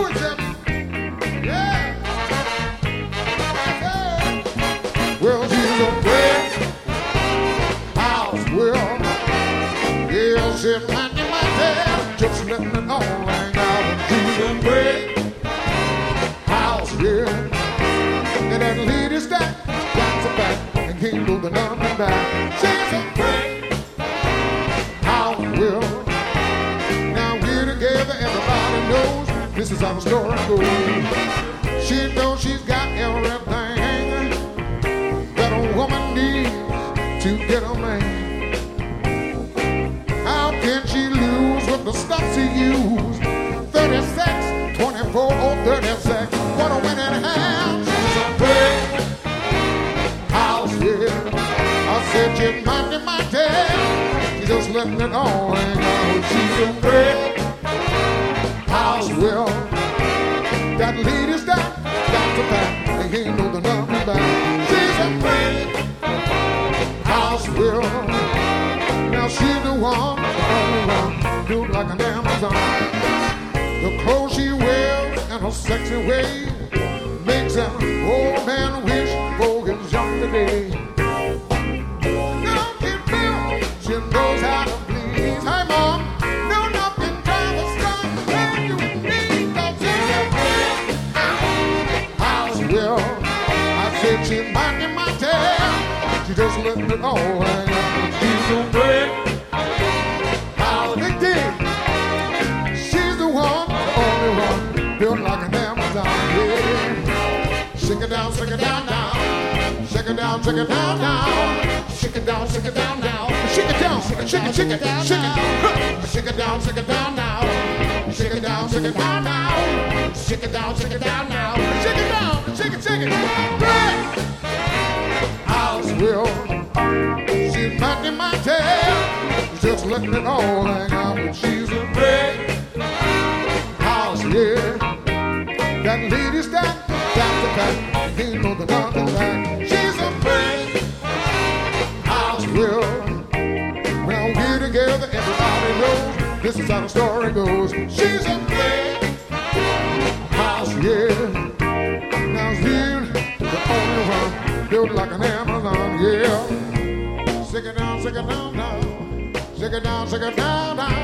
it. Yeah. Well, she's a brick house. Well, yeah, she's minding my tail, just letting it all hang out. She's a brick house. Yeah. And that lady stack got the back and can't go the nothing back. She's a brick house. Well, now we're together. Everybody knows this is how the story goes. She knows she's got everything that a woman needs to get a man. How can she lose with the stuff she used? 36, 24, or 36. What a winning hand. She's a brick house, yeah. I said she's minding my tail, she's just letting it all hang out. She's a brick house, well, that lady's got the back, they ain't no the nothing back. She's a brick house, well, now she's the one, the only one, built like an Amazon. The clothes she wears and her sexy way makes an old man wish for his younger days. Now keep built, she knows how to please. Hey mom, no nothing kind of stuff that you need. Cause she's a brick house, well, I said she's minding my tail, she just letting it all hang out. She's a brick house, big dig. She's the one, the only one, built like an Amazon, yeah. Shake it down, shake it down now. Shake it down, shake it down now. Shake it down, shake it down now. Shake it down, shake it, shake it, shake it, shake it. Shake it down, shake it down now. Shake it down, shake it down now. Shake it down, shake it down now. Shake it down, shake it, shake it. Brick house, well, she's minding my tail, just letting it all hang out. She's a brick house, yeah. That lady's got the back, ain't no the nothing back. She's a brick house, well, we're together, everybody knows this is how the story goes. She's a brick house, yeah. Now she's the only one built like an Amazon, yeah. Shake it down now. Shake it down now.